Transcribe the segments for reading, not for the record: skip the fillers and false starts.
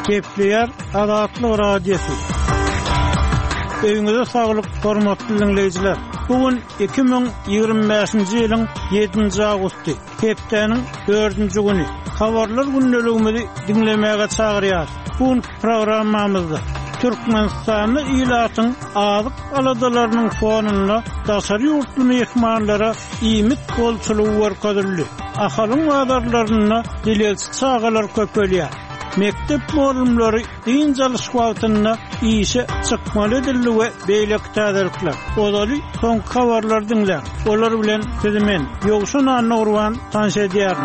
Kepler Adatlı Radyosu. Öňüňize saglyk, hormatly dinleýijiler. Bugün 2025-nji ýylyň 7-nji awgusty. Hepdeniň 4-nji güni. Habarlar günneligimizi dinlemäge çagyrýar. Bu programmamyzda Türkmenistany ilatyň azyk aladalarynyň fonuna daşary ýurtly mehmanlara iýmit bolçulugy görkezildi. Ahalyň wadarlaryna dileçi çagalar köpelýär. Mektep muallimleri din çalyş wagtyna işe çykmaly edildi we beýleki täzelikler. Olary soň habarlar dinler. Olar bilen sizimen Ýogşun Anurwan tanşedýär.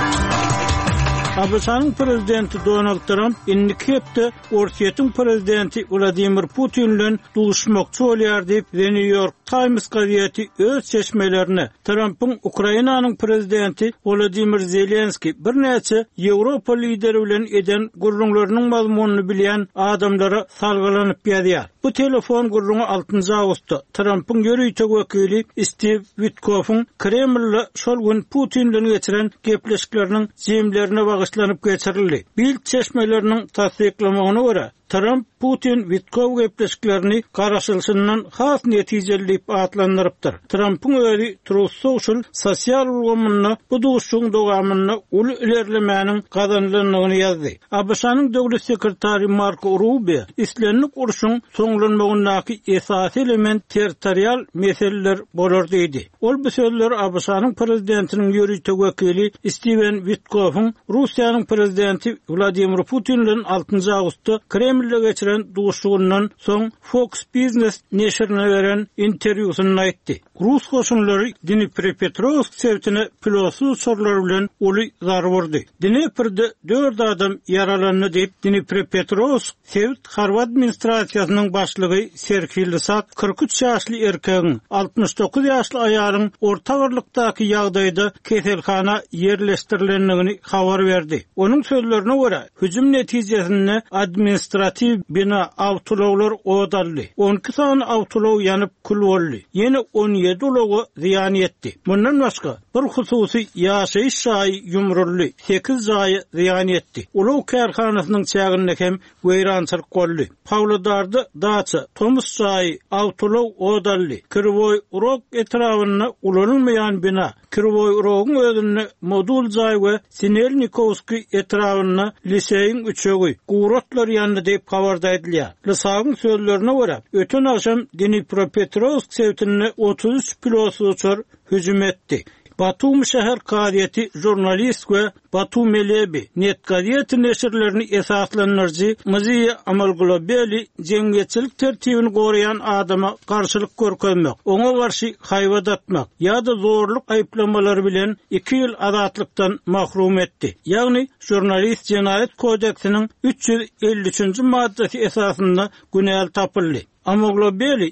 Abşanyň prezidenti Donald Trump indiki hepde Orsiýetyň prezidenti Vladimir Putin bilen duşmakçy bolýar diýip The New York Times gazetesi öz seçmelerini Trump'ın Ukrainanyň prezidenti Volodymyr Zelenski bir näçe Ýewropa lideri bilen eden gurrunlarynyň mazmunyny bilýän adamlara salgylanyp ýazýar. Bu telefon gurrunu 6-njy awgustda Trump'ın ýörüýtek wekili Steve Witkoff'un Kreml'le şol gün Putin bilen geçiren gepleşikleriniň jemlerine bagışlanyp geçirildi. Bil çeşmeleriniň tasdiklamagyna görä Trump Putin Witkoff gepleşiklerini garaşylşyndan has netijeli atlandyrypdyr. Trump'ın öýri Truth Social sosial ulgamyna bu duşuň dogamyna ul ilerlemäniň gazanlygyny ýazdy. ABŞ'nyň döwlet sekretary Marco Rubio islenlik urşuň soňlanmagynaky esasy element territorial meseleler bolar diýdi. Ol bu sözler ABŞ'nyň prezidentiniň ýörüýtek wekili Steven Witkoff'un Russiýanyň prezidenti Vladimir Putin bilen 6-njy awgustda Kreml'de geçiren duşuğundan soň Fox Business neşrine beren interwýusyny aýtdy. Rus goşunlary Dnipropetrovsk sevtine pilotsuz sorlar bilen uly zar berdi. Dniprde 4 adam yaralandy diýip Dnipropetrovsk sevt harp administrasiýasynyň başlygy Serhiy Lysat 43 ýaşly erkegiň 69 ýaşly aýalyň orta birlikdäki ýagdaýda keselhana ýerleşdirilendigini habar berdi. Onuň sözlerine görä hüjüm netijesinde administrativ bina awtologlar odaldy. 12 sany awtolog ýanyp kul boldy. Ýene 17 ulogy ziýan etdi. Mundan başga bir hususy ýaşaýyş şahy ýumruldy. 8 jaý ziýan etdi. Ulug karhanasynyň çäginde hem weýrançylyk boldy. Pawlodarda daça Tomus jaý awtolog odaldy. Kirboy urok etrawyna ulanylmaýan bina Kirboy urogyň özünde modul jaý we Sinelnikovski etrawyna liseýiň üçegi gurotlar ýandy diýip habarda edilýär. Lysagyň sözlerine görä öten akşam Dnipropetrovsk sevtine 33 pilotsuzlar hüjüm etdi. Batum şäher gazetesi jurnalist we Batum Melebi net gazeti neşirlerini esaslanyrjy Muziya Amal Globali jemgyýetçilik tertibini gorayan adama garşylyk görkezmek, oňa garşy haýbat atmak ýa-da zorluk aýplamalary bilen 2 ýyl azatlykdan mahrum etdi. Ýagny jurnalist Jenaýet kodeksiniň 353-nji maddesi esasında günäl tapyldy. Amoglobeli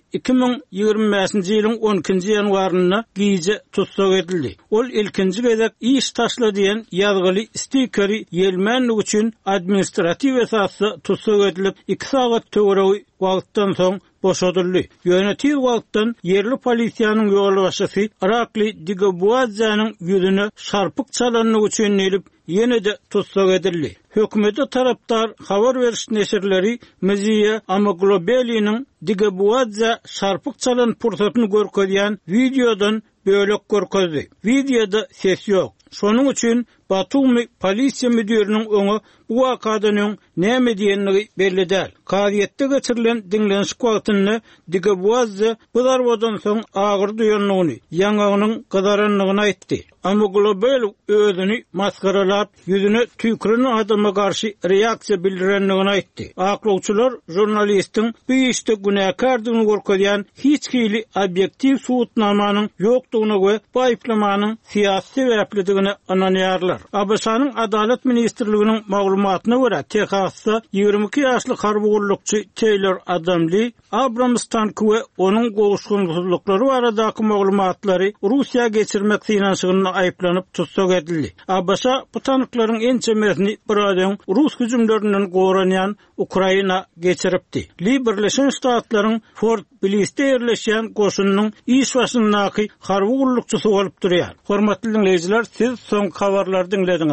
2025-nji ýylyň 12-nji ýanwaryna giýje tutsak edildi. Ol ilkinji gezek iş taşla diýen ýazgyly stikeri ýelmänlik üçin administrativ esasy tutsak edilip 2 sagat töweregi wagtdan soň boşadyldy. Ýönetim wagtdan yerli polisiýanyň ýol başçysy Arakli Digabuadzanyň ýüzüne şarpyk çalanlyk üçin elip ýene-de tutsak edildi. Hökümete tarapdar habar beriş neşirleri Muziya Amoglobeli'nin Digabuadza şarpyk çalan pursatyny görkezýän videodan bölek görkezdi. Videoda ses ýok. Şonuň üçin Batumi polisiýa müdiriniň öňe bu wakadanyň näme diýenligi belli däl. Gazetde geçirilen dinleniş wagtyny Digabuadza bu darwadan soň agyr duýanlygyny, ýaňagynyň gyzaranlygyny aýtdy. Amoglobel özüni maskaralap ýüzüne tüýküren adama garşy reaksiýa bildirenligini aýtdy. Aklawçylar jurnalistiň bu işde günäkardygyny görkezýän hiç hili objektiv suwutnamanyň ýokdugyna we bu aýplamanyň siýasy sebäpligini ananýarlar. ABŞ'nyň Adalet Ministrliginiň maglumatyna görä Texasda 22 ýaşly harby gullukçy Taylor Adamli Abramstan we onuň gowuşgunlyklary baradaky maglumatlary Russiýa geçirmek synanşygyny aýplanyp tutsak edildi. ABŞ bu tanıklaryň en çemesini bir adam Rus hüjümlerinden goranýan Ukraina geçiripdi. Birleşen Ştatlaryň Fort Bliss'te ýerleşýän goşunyň iş başyndaky harby gullukçysy bolup durýar. Hormatly dinleýijiler, siz soň habarlary dinlediňiz.